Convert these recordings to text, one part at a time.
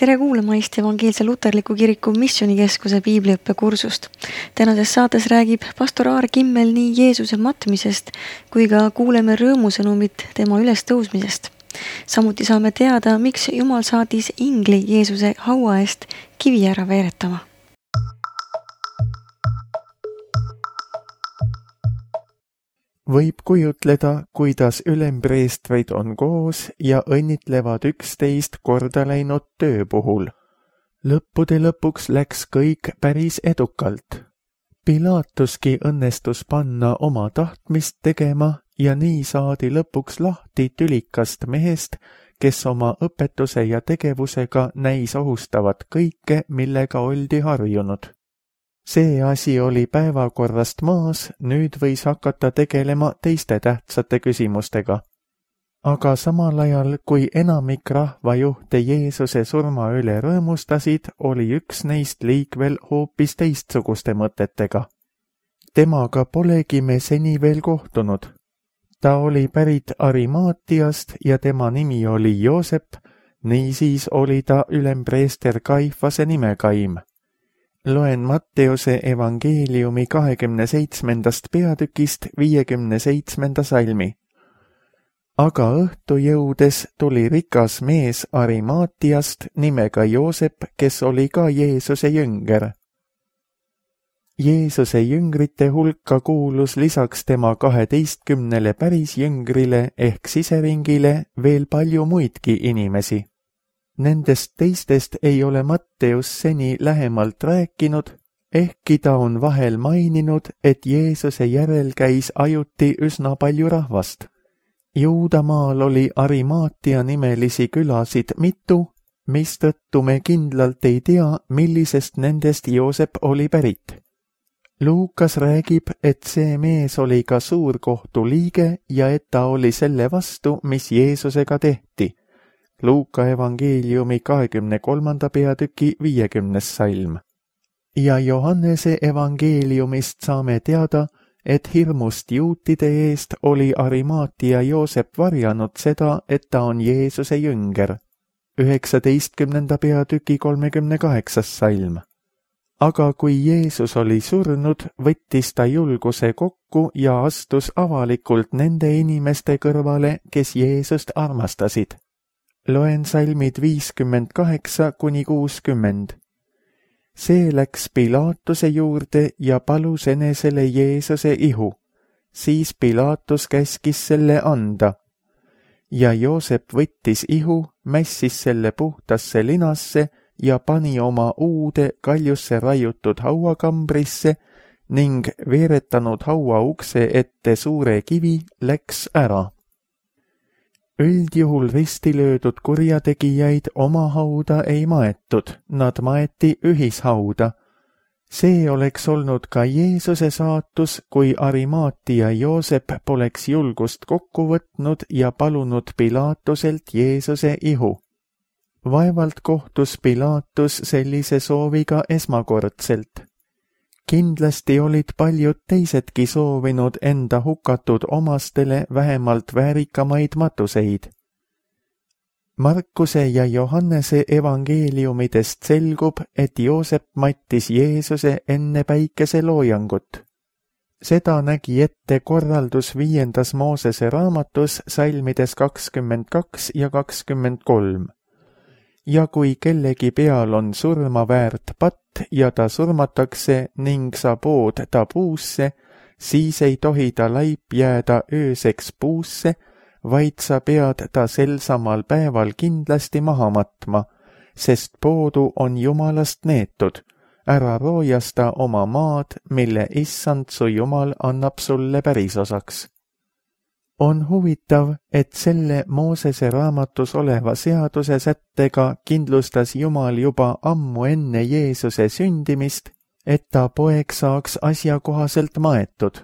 Tere kuulama Eesti Evangeelse Luterliku Kiriku Missioonikeskuse piibliõppekursust. Tänases saates räägib pastor Aar Kimmel nii Jeesuse matmisest kui ka kuuleme rõõmusõnumit tema ülestõusmisest. Samuti saame teada, miks Jumal saatis ingli Jeesuse haua eest kivi ära veeretama. Võib kujutleda, kuidas ülempreestrid on koos ja õnnitlevad üksteist korda läinud töö puhul. Lõppude lõpuks läks kõik päris edukalt. Pilatuski õnnestus panna oma tahtmist tegema ja nii saadi lõpuks lahti tülikast mehest, kes oma õpetuse ja tegevusega näis ohustavat kõike, millega oldi harjunud. See asi oli päevakorrast maas, nüüd võis hakata tegelema teiste tähtsate küsimustega. Aga samal ajal, kui enamik rahvajuhte Jeesuse surma üle rõõmustasid, oli üks neist liikvel hoopis teistsuguste mõtetega. Temaga polegi me seni veel kohtunud. Ta oli pärit Arimaatiast ja tema nimi oli Joosep, niisiis oli ta ülempreester Kaifase nimekaim. Loen Matteuse evangeeliumi 27. peatükist 57. salmi. Aga õhtu jõudes tuli rikas mees Arimaatiast nimega Joosep, kes oli ka Jeesuse jünger. Jeesuse jüngrite hulka kuulus lisaks tema 12 päris jüngrile ehk siseringile veel palju muidki inimesi. Nendest teistest ei ole Matteus seni lähemalt rääkinud, ehkki ta on vahel maininud, et Jeesuse järel käis ajuti üsna palju rahvast. Juudamaal oli Arimaatia nimelisi külasid mitu, mistõttu me kindlalt ei tea, millisest nendest Joosep oli pärit. Luukas räägib, et see mees oli ka suurkohtu liige ja et ta oli selle vastu, mis Jeesusega tehti. Luuka evangeeliumi 23. peatüki 50. salm. Ja Johannese evangeeliumist saame teada, et hirmust juutide eest oli Arimaatia Joosep varjanud seda, et ta on Jeesuse jünger. 19. peatüki 38. salm. Aga kui Jeesus oli surnud, võttis ta julguse kokku ja astus avalikult nende inimeste kõrvale, kes Jeesust armastasid. Loen salmid 58–60. See läks Pilatuse juurde ja palus enesele Jeesuse ihu. Siis Pilatus käskis selle anda. Ja Joosep võttis ihu, mässis selle puhtasse linasse ja pani oma uude kaljusse raiutud hauakambrisse ning veeretanud haua ukse ette suure kivi läks ära. Üldjuhul risti löödud kurjategijaid oma hauda ei maetud, nad maeti ühishauda. See oleks olnud ka Jeesuse saatus, kui Arimaatia Joosep poleks julgust kokku võtnud ja palunud Pilatuselt Jeesuse ihu. Vaevalt kohtus Pilatus sellise sooviga esmakordselt. Kindlasti olid paljud teisedki soovinud enda hukatud omastele vähemalt väärikamaid matuseid. Markuse ja Johannese evangeeliumidest selgub, et Joosep mattis Jeesuse enne päikeseloojangut. Seda nägi ette korraldus 5. Moosese raamatus salmides 22 ja 23. Ja kui kellegi peal on surma väärt patt ja ta surmatakse ning sa pood ta puusse, siis ei tohi ta laip jääda ööseks puusse, vaid sa pead ta sel samal päeval kindlasti maha matma, sest poodu on Jumalast neetud. Ära roojasta oma maad, mille issand su Jumal annab sulle pärisosaks. On huvitav, et selle Moosese raamatus oleva seaduse sättega kindlustas Jumal juba ammu enne Jeesuse sündimist, et ta poeg saaks asjakohaselt maetud.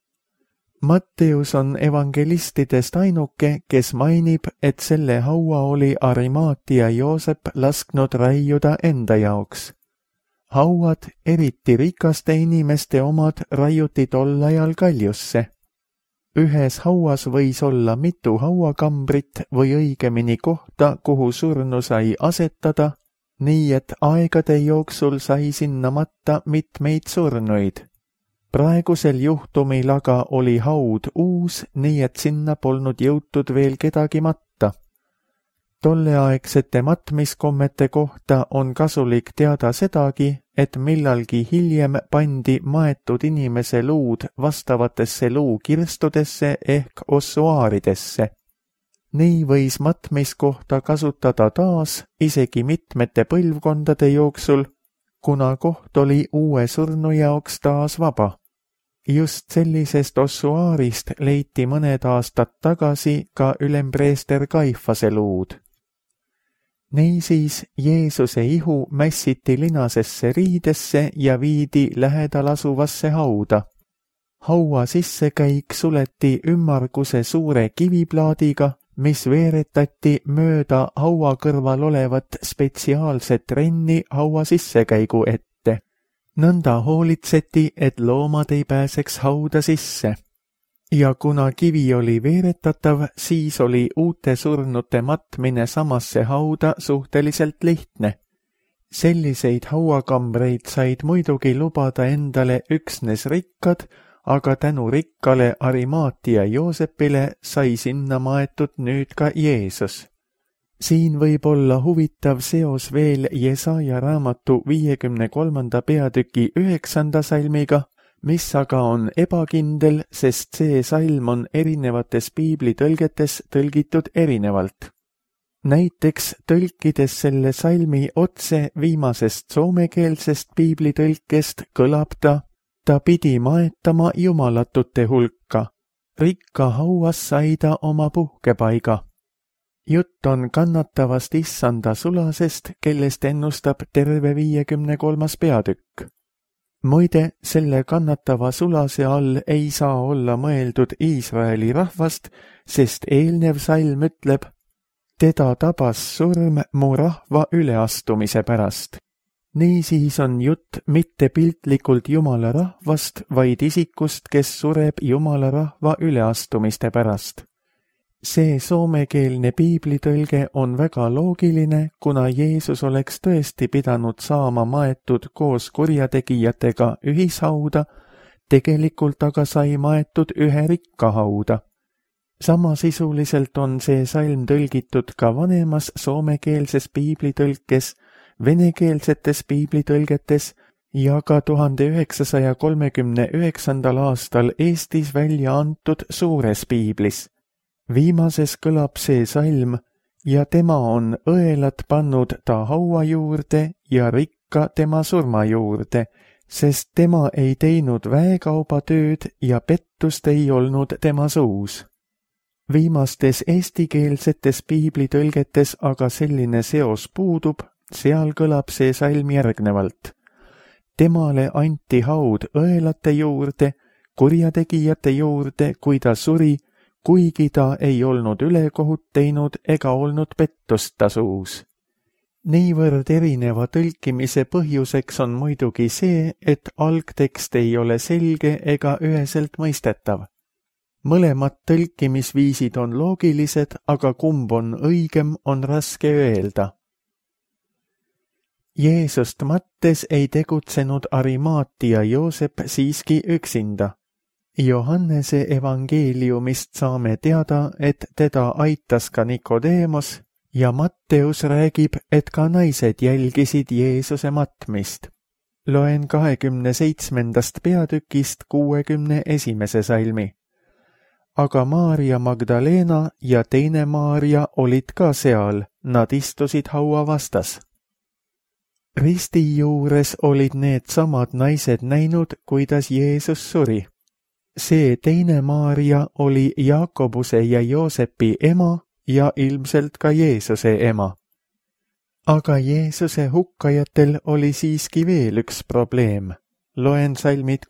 Matteus on evangelistidest ainuke, kes mainib, et selle haua oli Arimaatia Joosep lasknud raiuda enda jaoks. Hauad, eriti rikaste inimeste omad, raiuti tol ajal kaljusse. Ühes hauas võis olla mitu hauakambrit või õigemini kohta, kuhu surnu sai asetada, nii et aegade jooksul sai sinna matta mitmeid surnuid. Praegusel juhtumil aga oli haud uus, nii et sinna polnud jõutud veel kedagi matta. Tolleaegsete matmiskommete kohta on kasulik teada sedagi, et millalgi hiljem pandi maetud inimese luud vastavatesse luukirstudesse ehk ossuaaridesse. Nii võis matmiskohta kasutada taas isegi mitmete põlvkondade jooksul, kuna koht oli uue surnu jaoks taas vaba. Just sellisest ossuaarist leiti mõned aastad tagasi ka ülempreester Kaifase luud. Niisiis Jeesuse ihu mässiti linasesse riidesse ja viidi lähedal asuvasse hauda. Haua sissekäik suleti ümmarguse suure kiviplaadiga, mis veeretati mööda haua kõrval olevat spetsiaalset renni haua sissekäigu ette. Nõnda hoolitseti, et loomad ei pääseks hauda sisse. Ja kuna kivi oli veeretatav, siis oli uute surnute matmine samasse hauda suhteliselt lihtne. Selliseid hauakambreid said muidugi lubada endale üksnes rikkad, aga tänu rikkale Arimaatia Joosepile sai sinna maetud nüüd ka Jeesus. Siin võib olla huvitav seos veel Jesaja raamatu 53. peatüki 9. salmiga, mis aga on ebakindel, sest see salm on erinevates piiblitõlgetes tõlgitud erinevalt. Näiteks tõlkides selle salmi otse viimasest soomekeelsest piiblitõlkest kõlab ta pidi maetama jumalatute hulka. Rikka hauas sai ta oma puhkepaiga. Jutt on kannatavast issanda sulasest, kellest ennustab terve 53. peatükk. Muide, selle kannatava sulase all ei saa olla mõeldud Iisraeli rahvast, sest eelnev salm ütleb, teda tabas surm mu rahva üleastumise pärast. Niisiis on jutt mitte piltlikult Jumala rahvast, vaid isikust, kes sureb Jumala rahva üleastumiste pärast. See soomekeelne piiblitõlge on väga loogiline, kuna Jeesus oleks tõesti pidanud saama maetud koos kurjategijatega ühishauda, tegelikult aga sai maetud ühe rikka hauda. Samasisuliselt on see salm tõlgitud ka vanemas soomekeelses piiblitõlkes, venekeelsetes piiblitõlgetes ja ka 1939. aastal Eestis välja antud suures piiblis. Viimases kõlab see salm ja tema on õelad pannud ta haua juurde ja rikka tema surma juurde, sest tema ei teinud väekaubatööd ja pettust ei olnud tema suus. Viimastes eestikeelsetes piiblitõlgetes aga selline seos puudub, seal kõlab see salm järgnevalt. Temale anti haud õelate juurde, kurjategijate juurde, kui ta suri, kuigi ta ei olnud ülekohut teinud ega olnud pettust ta suus. Niivõrd erineva tõlkimise põhjuseks on muidugi see, et algtekst ei ole selge ega üheselt mõistetav. Mõlemad tõlkimisviisid on loogilised, aga kumb on õigem, on raske öelda. Jeesust mattes ei tegutsenud Arimaatia Joosep siiski üksinda. Johannese evangeeliumist saame teada, et teda aitas ka Nikodeemos ja Matteus räägib, et ka naised jälgisid Jeesuse matmist. Loen 27. peatükist 61. salmi. Aga Maarja Magdalena ja teine Maarja olid ka seal, nad istusid haua vastas. Risti juures olid need samad naised näinud, kuidas Jeesus suri. See teine Maarja oli Jaakobuse ja Joosepi ema ja ilmselt ka Jeesuse ema. Aga Jeesuse hukkajatel oli siiski veel üks probleem. Loen salmid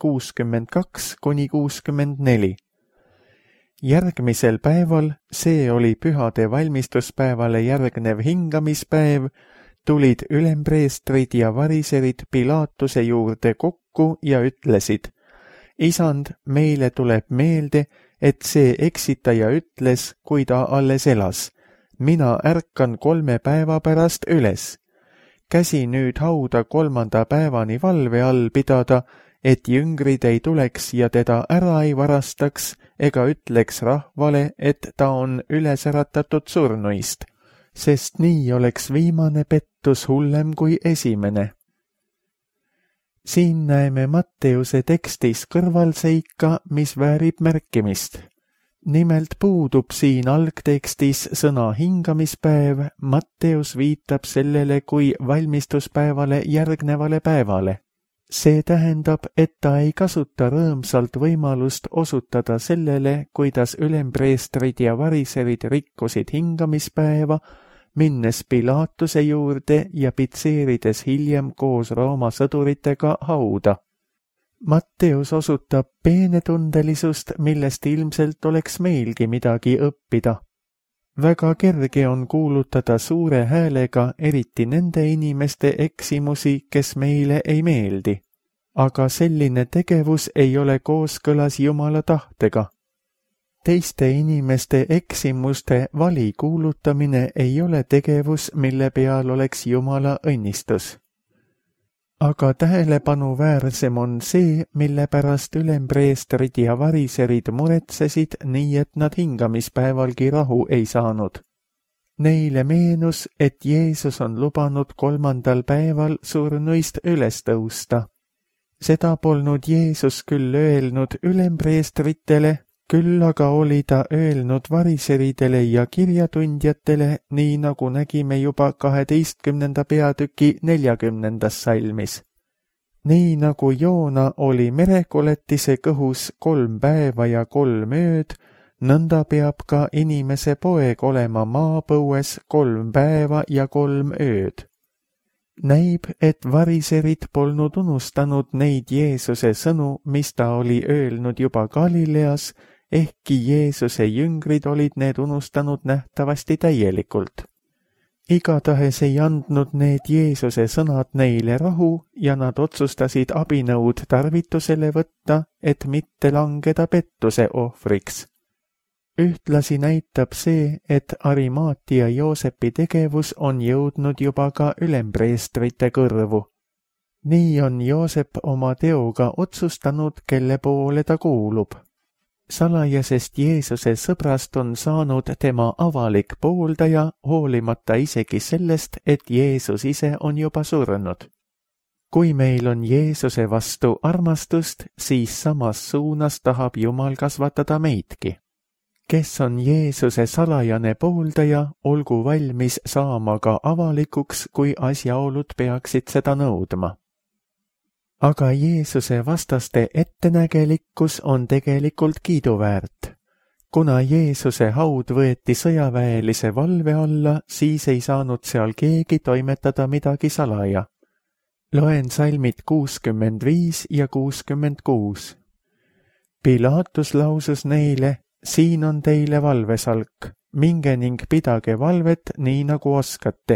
62–64. Järgmisel päeval, see oli pühade valmistuspäevale järgnev hingamispäev, tulid ülempreestrid ja variserid Pilaatuse juurde kokku ja ütlesid, Isand, meile tuleb meelde, et see eksitaja ütles, kui ta alles elas. Mina ärkan 3 päeva pärast üles. käsi nüüd hauda 3. päevani valve all pidada, et jüngrid ei tuleks ja teda ära ei varastaks ega ütleks rahvale, et ta on üles äratatud surnuist, sest nii oleks viimane pettus hullem kui esimene. Siin näeme Matteuse tekstis kõrvalseika, mis väärib märkimist. Nimelt puudub siin algtekstis sõna hingamispäev, Matteus viitab sellele kui valmistuspäevale järgnevale päevale. See tähendab, et ta ei kasuta rõõmsalt võimalust osutada sellele, kuidas ülempreestrid ja variserid rikkusid hingamispäeva, minnes Pilaatuse juurde ja pitseerides hiljem koos Rooma sõduritega hauda. Matteus osutab peenetundelisust, millest ilmselt oleks meilgi midagi õppida. Väga kerge on kuulutada suure häälega eriti nende inimeste eksimusi, kes meile ei meeldi. Aga selline tegevus ei ole kooskõlas Jumala tahtega. Teiste inimeste eksimuste vali kuulutamine ei ole tegevus, mille peal oleks Jumala õnnistus. Aga tähelepanuväärsem on see, mille pärast ülempreestrid ja variserid muretsesid nii, et nad hingamispäevalgi rahu ei saanud. Neile meenus, et Jeesus on lubanud 3. päeval surnuist üles tõusta. Seda polnud Jeesus küll öelnud ülempreestritele, küll aga oli ta öelnud variseridele ja kirjatundjatele, nii nagu nägime juba 12. peatüki 40. salmis. Nii nagu Joona oli merekoletise kõhus 3 päeva ja 3 ööd, nõnda peab ka inimese poeg olema maapõues 3 päeva ja 3 ööd. Näib, et variserid polnud unustanud neid Jeesuse sõnu, mis ta oli öelnud juba Galileas, ehkki Jeesuse jüngrid olid need unustanud nähtavasti täielikult. Igatahes ei andnud need Jeesuse sõnad neile rahu ja nad otsustasid abinõud tarvitusele võtta, et mitte langeda pettuse ohvriks. Ühtlasi näitab see, et Arimaatia Joosepi tegevus on jõudnud juba ka ülempreestrite kõrvu. Nii on Joosep oma teoga otsustanud, kelle poole ta kuulub. Salajasest Jeesuse sõbrast on saanud tema avalik pooldaja, hoolimata isegi sellest, et Jeesus ise on juba surnud. Kui meil on Jeesuse vastu armastust, siis samas suunas tahab Jumal kasvatada meidki. Kes on Jeesuse salajane pooldaja, olgu valmis saama ka avalikuks, kui asjaolud peaksid seda nõudma. Aga Jeesuse vastaste ettenägelikkus on tegelikult kiiduväärt. Kuna Jeesuse haud võeti sõjaväelise valve alla, siis ei saanud seal keegi toimetada midagi salaja. Loen salmid 65 ja 66. Pilaatus lausus neile: siin on teile valvesalk, minge ning pidage valvet nii nagu oskate.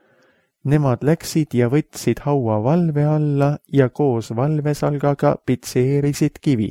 Nemad läksid ja võtsid haua valve alla ja koos valvesalgaga pitseerisid kivi.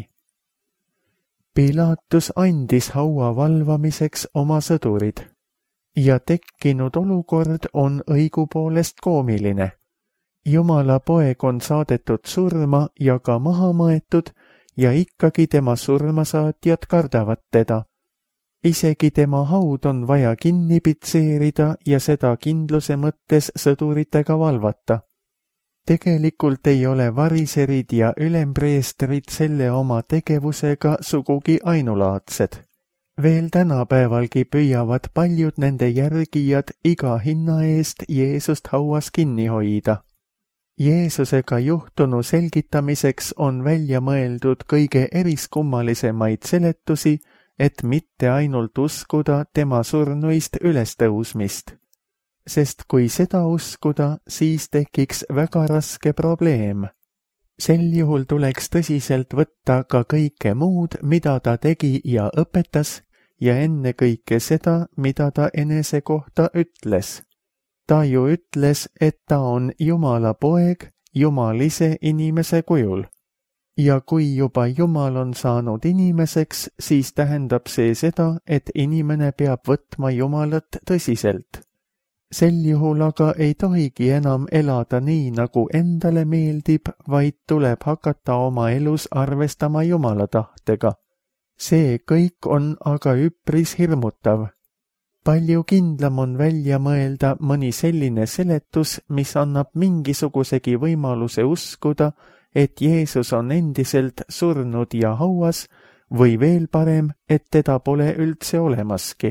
Pilaatus andis haua valvamiseks oma sõdurid ja tekkinud olukord on õigupoolest koomiline. Jumala poeg on saadetud surma ja ka maha maetud, ja ikkagi tema surmasaatjad kardavad teda. Isegi tema haud on vaja kinni pitseerida ja seda kindluse mõttes sõduritega valvata. Tegelikult ei ole variserid ja ülempreestrid selle oma tegevusega sugugi ainulaadsed. Veel tänapäevalgi püüavad paljud nende järgijad iga hinna eest Jeesust hauas kinni hoida. Jeesusega juhtunu selgitamiseks on välja mõeldud kõige eriskummalisemaid seletusi, et mitte ainult uskuda tema surnuist ülestõusmist. Sest kui seda uskuda, siis tekiks väga raske probleem. Sel juhul tuleks tõsiselt võtta ka kõike muud, mida ta tegi ja õpetas, ja ennekõike seda, mida ta enese kohta ütles. Ta ju ütles, et ta on Jumala poeg, Jumal ise inimese kujul. Ja kui juba Jumal on saanud inimeseks, siis tähendab see seda, et inimene peab võtma Jumalat tõsiselt. Sel juhul aga ei tohigi enam elada nii, nagu endale meeldib, vaid tuleb hakata oma elus arvestama Jumala tahtega. See kõik on aga üpris hirmutav. Palju kindlam on välja mõelda mõni selline seletus, mis annab mingisugusegi võimaluse uskuda, et Jeesus on endiselt surnud ja hauas, või veel parem, et teda pole üldse olemaski.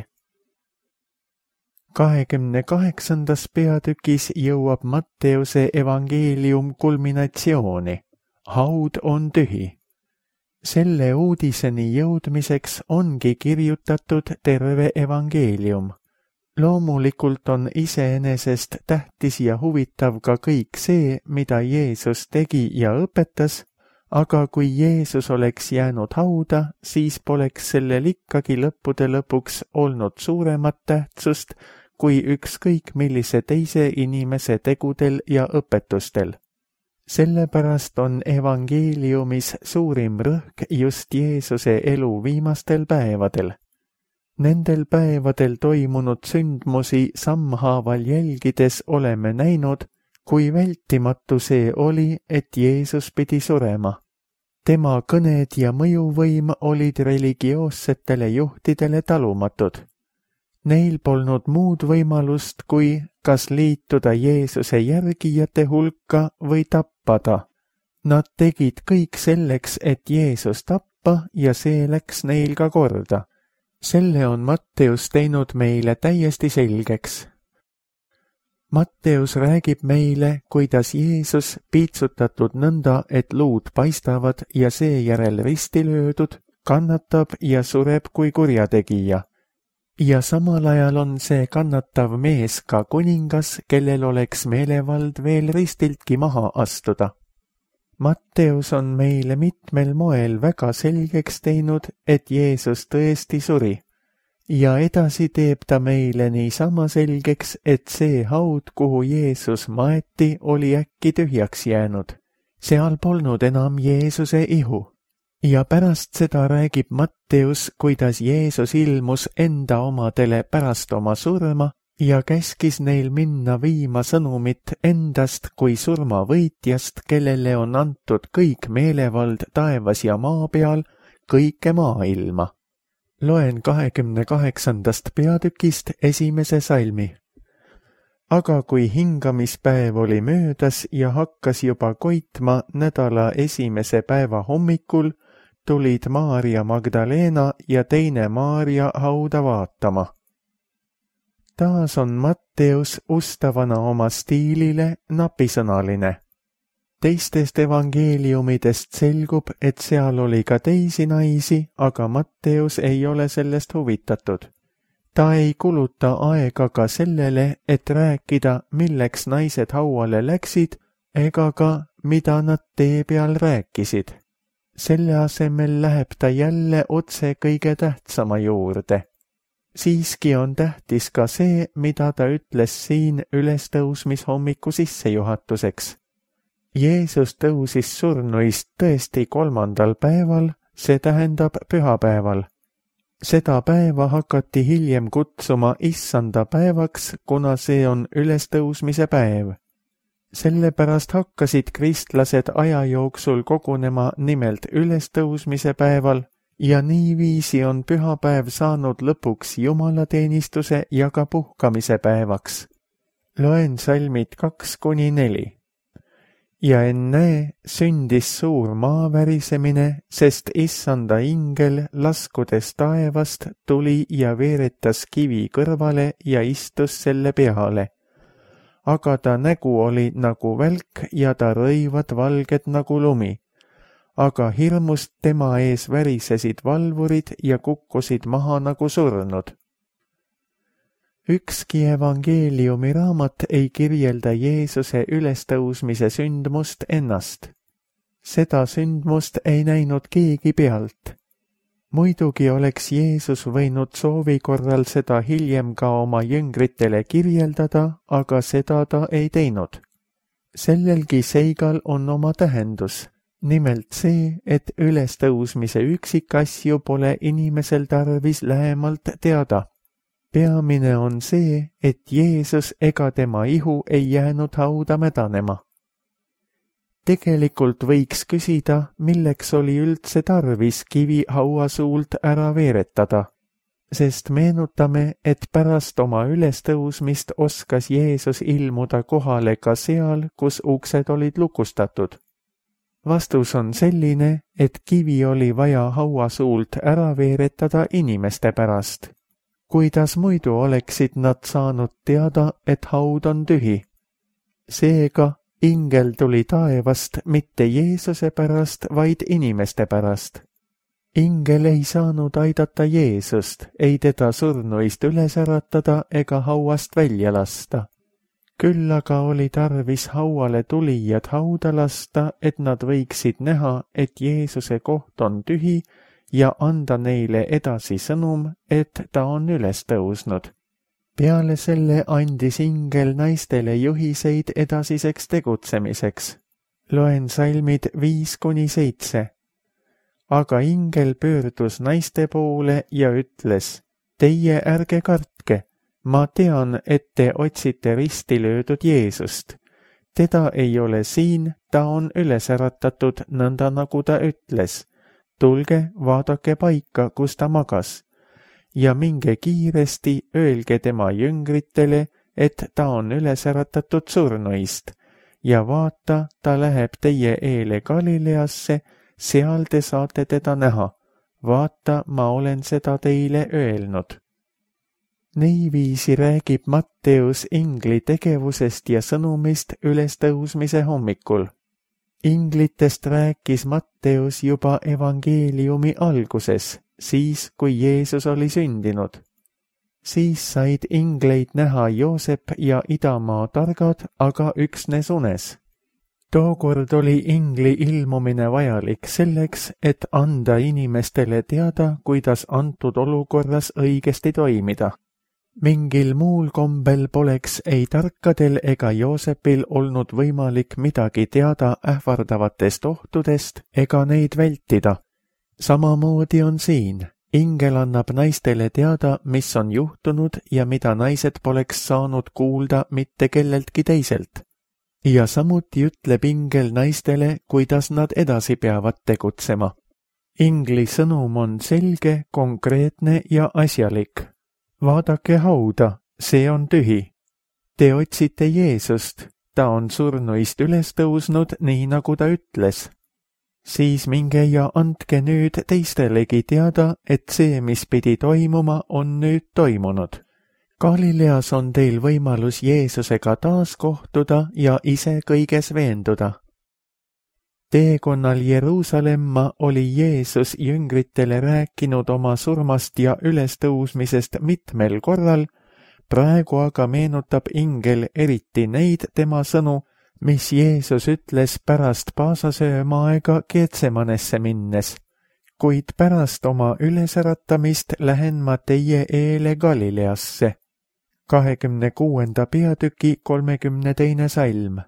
28. peatükis jõuab Matteuse evangeelium kulminatsiooni. Haud on tühi. Selle uudiseni jõudmiseks ongi kirjutatud terve evangeelium. Loomulikult on iseenesest tähtis ja huvitav ka kõik see, mida Jeesus tegi ja õpetas, aga kui Jeesus oleks jäänud hauda, siis poleks sellel ikkagi lõppude lõpuks olnud suuremat tähtsust kui ükskõik millise teise inimese tegudel ja õpetustel. Sellepärast on evangeeliumis suurim rõhk just Jeesuse elu viimastel päevadel. Nendel päevadel toimunud sündmusi sammhaaval jälgides oleme näinud, kui vältimatu see oli, et Jeesus pidi surema. Tema kõned ja mõjuvõim olid religioossetele juhtidele talumatud. Neil polnud muud võimalust, kui kas liituda Jeesuse järgijate hulka või tappada. Nad tegid kõik selleks, et Jeesus tappa ja see läks neil ka korda. Selle on Matteus teinud meile täiesti selgeks. Matteus räägib meile, kuidas Jeesus piitsutatud nõnda, et luud paistavad ja seejärel risti löödud, kannatab ja sureb kui kurjategija. Ja samal ajal on see kannatav mees ka kuningas, kellel oleks meelevald veel ristiltki maha astuda. Matteus on meile mitmel moel väga selgeks teinud, et Jeesus tõesti suri. Ja edasi teeb ta meile niisama selgeks, et see haud, kuhu Jeesus maeti, oli äkki tühjaks jäänud. Seal polnud enam Jeesuse ihu. Ja pärast seda räägib Matteus, kuidas Jeesus ilmus enda omadele pärast oma surma ja käskis neil minna viima sõnumit endast kui surmavõitjast, kellele on antud kõik meelevald taevas ja maa peal, kõike maailma. Loen 28. peatükist 1. salmi. Aga kui hingamispäev oli möödas ja hakkas juba koitma nädala 1. päeva hommikul, tulid Maarja Magdalena ja teine Maarja hauda vaatama. Taas on Matteus ustavana oma stiilile napisõnaline. Teistest evangeeliumidest selgub, et seal oli ka teisi naisi, aga Matteus ei ole sellest huvitatud. Ta ei kuluta aega ka sellele, et rääkida, milleks naised hauale läksid, ega ka, mida nad tee peal rääkisid. Selle asemel läheb ta jälle otse kõige tähtsama juurde. Siiski on tähtis ka see, mida ta ütles siin ülestõusmishommiku sissejuhatuseks. Jeesus tõusis surnuist tõesti 3. päeval, see tähendab pühapäeval. Seda päeva hakati hiljem kutsuma issanda päevaks, kuna see on ülestõusmise päev. Sellepärast hakkasid kristlased aja jooksul kogunema nimelt ülestõusmise päeval ja niiviisi on pühapäev saanud lõpuks jumalateenistuse ja ka puhkamise päevaks. Loen salmid 2-4. Ja ennäe, sündis suur maavärisemine, sest issanda ingel laskudes taevast tuli ja veeretas kivi kõrvale ja istus selle peale. Aga ta nägu oli nagu välk ja ta rõivad valged nagu lumi. Aga hirmust tema ees värisesid valvurid ja kukkusid maha nagu surnud. Ükski evangeeliumi raamat ei kirjelda Jeesuse ülestõusmise sündmust ennast. Seda sündmust ei näinud keegi pealt. Muidugi oleks Jeesus võinud soovi korral seda hiljem ka oma jüngritele kirjeldada, aga seda ta ei teinud. Sellelgi seigal on oma tähendus. Nimelt see, et ülestõusmise üksikasju pole inimesel tarvis lähemalt teada. peamine on see, et Jeesus ega tema ihu ei jäänud hauda mädanema. Tegelikult võiks küsida, milleks oli üldse tarvis kivi hauasuult ära veeretada, sest meenutame, et pärast oma ülestõusmist oskas Jeesus ilmuda kohale ka seal, kus uksed olid lukustatud. Vastus on selline, et kivi oli vaja hauasuult ära veeretada inimeste pärast. Kuidas muidu oleksid nad saanud teada, et haud on tühi? Seega, ingel tuli taevast mitte Jeesuse pärast, vaid inimeste pärast. Ingel ei saanud aidata Jeesust, ei teda surnuist üles äratada ega hauast välja lasta. Küll aga oli tarvis hauale tulijad hauda lasta, et nad võiksid näha, et Jeesuse koht on tühi ja anda neile edasi sõnum, et ta on üles tõusnud. Peale selle andis ingel naistele juhiseid edasiseks tegutsemiseks. Loen salmid 5-7. Aga ingel pöördus naiste poole ja ütles, teie ärge kartke, ma tean, et te otsite risti löödud Jeesust. Teda ei ole siin, ta on üles äratatud, nõnda nagu ta ütles. Tulge, vaadake paika, kus ta magas. Ja minge kiiresti, öelge tema jüngritele, et ta on üles äratatud surnuist. Ja vaata, ta läheb teie eele Galileasse, seal te saate teda näha. Vaata, ma olen seda teile öelnud. Niiviisi räägib Matteus ingli tegevusest ja sõnumist ülestõusmise hommikul. Inglitest rääkis Matteus juba evangeeliumi alguses, siis kui Jeesus oli sündinud. Siis said ingleid näha Joosep ja idamaa targad, aga üksnes unes. Tookord oli ingli ilmumine vajalik selleks, et anda inimestele teada, kuidas antud olukorras õigesti toimida. Mingil muul kombel poleks ei tarkadel ega Joosepil olnud võimalik midagi teada ähvardavatest ohtudest ega neid vältida. Samamoodi on siin. Ingel annab naistele teada, mis on juhtunud ja mida naised poleks saanud kuulda mitte kelleltki teiselt. Ja samuti ütleb ingel naistele, kuidas nad edasi peavad tegutsema. Ingli sõnum on selge, konkreetne ja asjalik. Vaadake hauda, see on tühi. Te otsite Jeesust, ta on surnuist üles tõusnud, nii nagu ta ütles. Siis minge ja andke nüüd teistelegi teada, et see, mis pidi toimuma, on nüüd toimunud. Galileas on teil võimalus Jeesusega taas kohtuda ja ise kõiges veenduda. Teekonnal Jeruusalemma oli Jeesus jüngritele rääkinud oma surmast ja ülestõusmisest mitmel korral, praegu aga meenutab ingel eriti neid tema sõnu, mis Jeesus ütles pärast paasasöömaaega Getsemanesse minnes. Kuid pärast oma ülesäratamist lähen ma teie eele Galileasse. 26. peatüki 32. salm.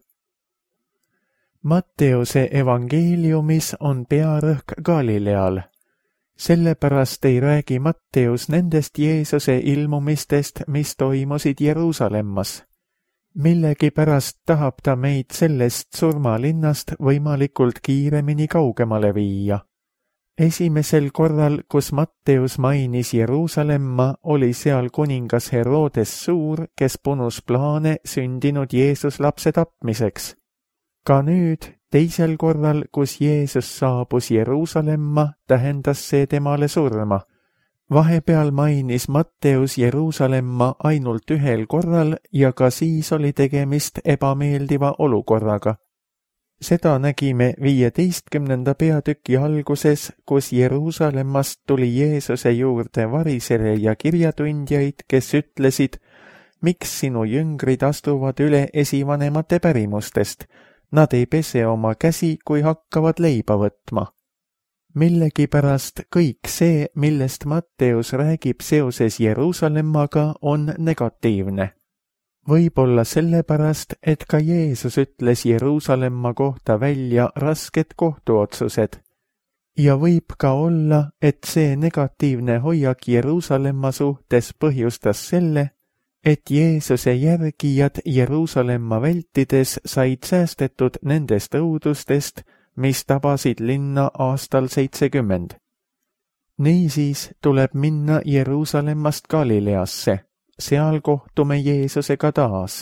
Matteuse evangeeliumis on pearõhk Galileal. Sellepärast ei räägi Matteus nendest Jeesuse ilmumistest, mis toimusid Jeruusalemmas. Millegipärast tahab ta meid sellest surmalinnast võimalikult kiiremini kaugemale viia. Esimesel korral, kus Matteus mainis Jeruusalemma, oli seal kuningas Herodes Suur, kes punus plaane sündinud Jeesuslapse tapmiseks. Ka nüüd, teisel korral, kus Jeesus saabus Jeruusalemma, tähendas see temale surma. Vahepeal mainis Matteus Jeruusalemma ainult ühel korral ja ka siis oli tegemist ebameeldiva olukorraga. Seda nägime 15. peatüki alguses, kus Jeruusalemmast tuli Jeesuse juurde varisere ja kirjatundjaid, kes ütlesid, miks sinu jüngrid astuvad üle esivanemate pärimustest, nad ei pese oma käsi, kui hakkavad leiba võtma. Millegipärast kõik see, millest Matteus räägib seoses Jeruusalemmaga, on negatiivne. Võib-olla sellepärast, et ka Jeesus ütles Jeruusalemma kohta välja rasked kohtuotsused. Ja võib ka olla, et see negatiivne hoiak Jeruusalemma suhtes põhjustas selle, et Jeesuse järgijad Jeruusalemma vältides said säästetud nendest õudustest, mis tabasid linna aastal 70. Niisiis tuleb minna Jeruusalemmast Galileasse, seal kohtume Jeesusega taas.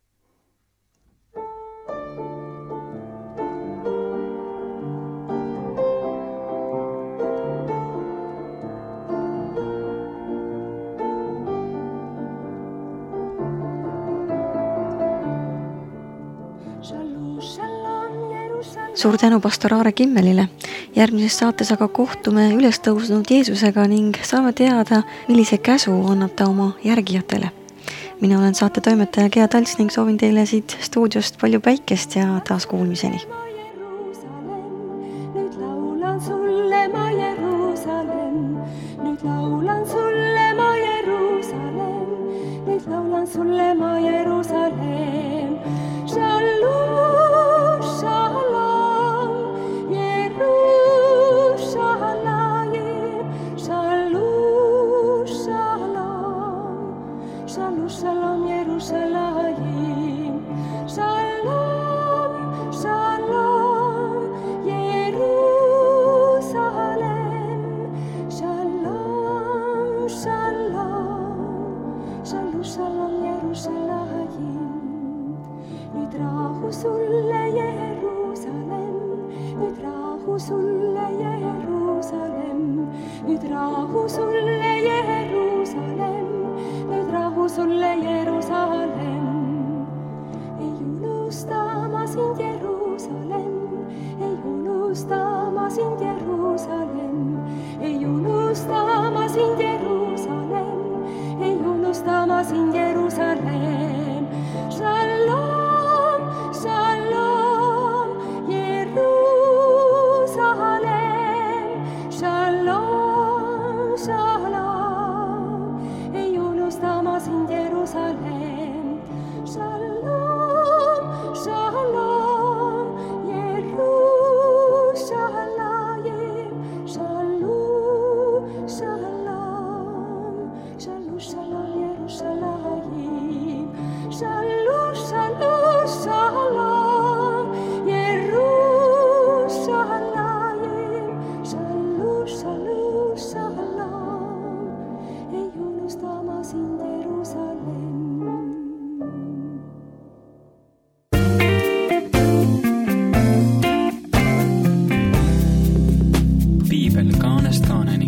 Suur tänu pastor Aare Kimmelile. Järgmises saates aga kohtume ülestõusnud Jeesusega ning saame teada, millise käsu annab ta oma järgijatele. Mina olen saate toimetaja Gea Talts ning soovin teile siit stuudiost palju päikest ja taas kuulmiseni. Nüüd laulan sulle ma Jeruusalemm, nüüd laulan sulle ma Jeruusalemm, nüüd laulan sulle ma Jeruusalemm. Shalom, shalom, Jeruusalayim, shalom, shalom, shalom, shalom, Jeruusalayim, shalom, shalom, Jeruusalem, shalom, shalom, shalom, shalom, Jeruusalayim. Nüüd rahu sulle Jeruusalem, nüüd rahu sulle Jeruusalem, nüüd rahu sulle Jeruusalem, nüüd rahu sulle Jeruusalem. Ei unusta ma sind Jeruusalem, ei unusta ma sind Jeruusalem, ei unusta ma sind Jeruusalem, ei unusta ma sind Jeruusalem. Shalom, shalom, Jeruusalem, shalom, shalom, ei unusta ma sind Jeruusalem. Shalom, shalom, Jeruusalayim, shalom, shalom, shalom, shalom, Jeruusalayim, shalom, shalom, shalom, Jeruusalayim, shalom, shalom, shalom, ei unusta ma sind Jeruusalem. Piibel kaanest kaaneni.